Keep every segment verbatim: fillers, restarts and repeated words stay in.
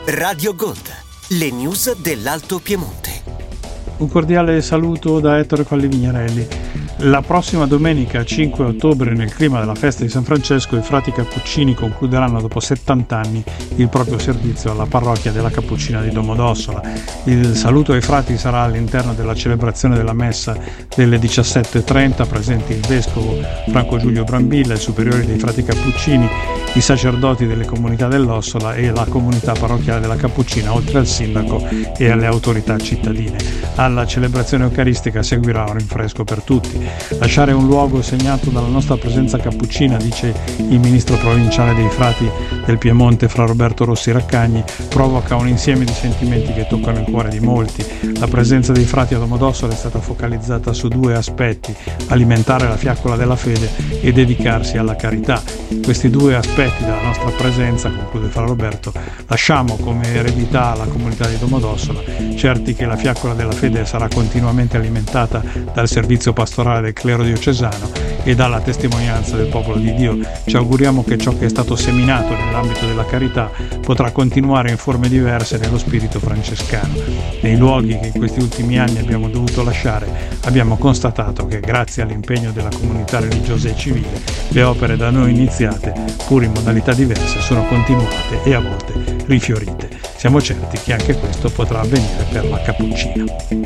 Radio Gold, le news dell'Alto Piemonte. Un cordiale saluto da Ettore Colli Vignarelli. La prossima domenica cinque ottobre, nel clima della festa di San Francesco, i frati cappuccini concluderanno dopo settanta anni il proprio servizio alla parrocchia della Cappuccina di Domodossola. Il saluto ai frati sarà all'interno della celebrazione della messa delle diciassette e trenta, presenti il vescovo Franco Giulio Brambilla, il superiore dei frati cappuccini, i sacerdoti delle comunità dell'Ossola e la comunità parrocchiale della Cappuccina, oltre al sindaco e alle autorità cittadine. Alla celebrazione eucaristica seguirà un rinfresco per tutti. Lasciare un luogo segnato dalla nostra presenza cappuccina, dice il ministro provinciale dei frati del Piemonte Fra Roberto Rossi Raccagni, provoca un insieme di sentimenti che toccano il cuore di molti. La presenza dei frati a Domodossola è stata focalizzata su due aspetti: alimentare la fiaccola della fede e dedicarsi alla carità. Questi due aspetti della nostra presenza, conclude Fra Roberto, lasciamo come eredità alla comunità di Domodossola, certi che la fiaccola della fede sarà continuamente alimentata dal servizio pastorale del clero diocesano e dalla testimonianza del popolo di Dio. Ci auguriamo che ciò che è stato seminato nell'ambito della carità potrà continuare in forme diverse nello spirito francescano. Nei luoghi che in questi ultimi anni abbiamo dovuto lasciare, abbiamo constatato che grazie all'impegno della comunità religiosa e civile, le opere da noi iniziate, pur in modalità diverse, sono continuate e a volte rifiorite. Siamo certi che anche questo potrà avvenire per la Cappuccina.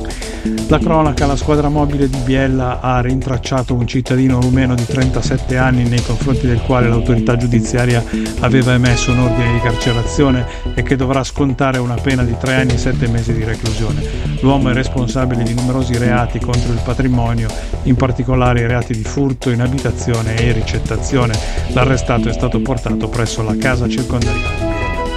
La cronaca: la squadra mobile di Biella ha rintracciato un cittadino rumeno di trentasette anni nei confronti del quale l'autorità giudiziaria aveva emesso un ordine di carcerazione e che dovrà scontare una pena di tre anni e sette mesi di reclusione. L'uomo è responsabile di numerosi reati contro il patrimonio, in particolare i reati di furto in abitazione e ricettazione. L'arrestato è stato portato presso la casa circondariale di Biella.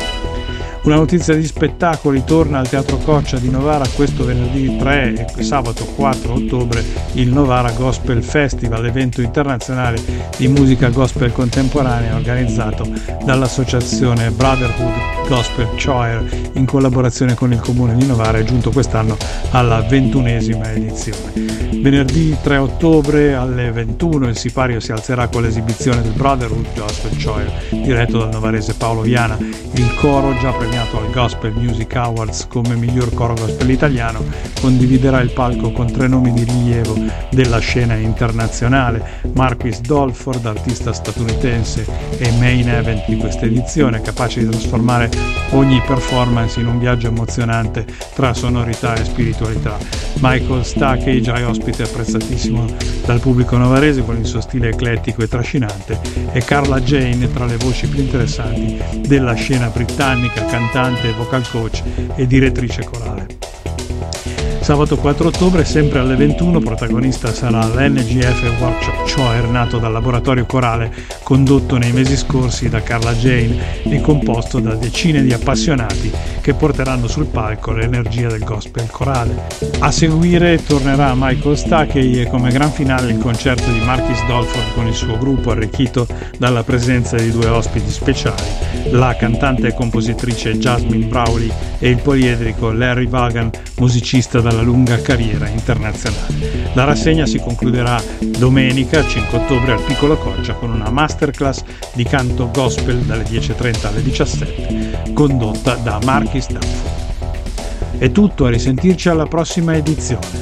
Una notizia di spettacoli: torna al Teatro Coccia di Novara questo venerdì tre e sabato quattro ottobre il Novara Gospel Festival, evento internazionale di musica gospel contemporanea organizzato dall'associazione Brotherhood Gospel Choir in collaborazione con il comune di Novara, è giunto quest'anno alla ventunesima edizione. Venerdì tre ottobre alle ventuno il sipario si alzerà con l'esibizione del Brotherhood Gospel Choir diretto dal novarese Paolo Viana. Il coro, già premiato al Gospel Music Awards come miglior coro gospel italiano, condividerà il palco con tre nomi di rilievo della scena internazionale: Marquis Dolford, artista statunitense e main event di questa edizione, capace di trasformare ogni performance in un viaggio emozionante tra sonorità e spiritualità; Michael Stackey, già ospite apprezzatissimo dal pubblico novarese con il suo stile eclettico e trascinante; e Carla Jane, tra le voci più interessanti della scena britannica, cantante, vocal coach e direttrice corale. Sabato quattro ottobre, sempre alle ventuno, protagonista sarà l'N G F Workshop Choir, nato dal laboratorio corale condotto nei mesi scorsi da Carla Jane e composto da decine di appassionati che porteranno sul palco l'energia del gospel corale. A seguire tornerà Michael Stackey e come gran finale il concerto di Marquis Dolford con il suo gruppo, arricchito dalla presenza di due ospiti speciali: la cantante e compositrice Jasmine Brawley e il poliedrico Larry Vaughan, musicista dalla lunga carriera internazionale. La rassegna si concluderà domenica cinque ottobre al Piccolo Coccia con una masterclass di canto gospel dalle dieci e trenta alle diciassette, condotta da Marquis Dolford. È tutto, a risentirci alla prossima edizione.